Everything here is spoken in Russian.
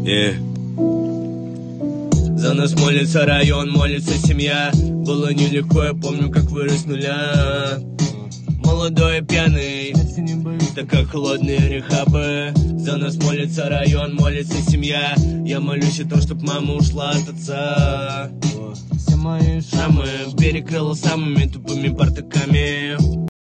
За нас молится район, молится семья. Было нелегко, я помню, как вырос с нуля. Молодой и пьяный, так как холодные рехабы. За нас молится район, молится семья. Я молюсь о том, чтоб мама ушла от отца. Все мои шрамы перекрыла самыми тупыми партаками.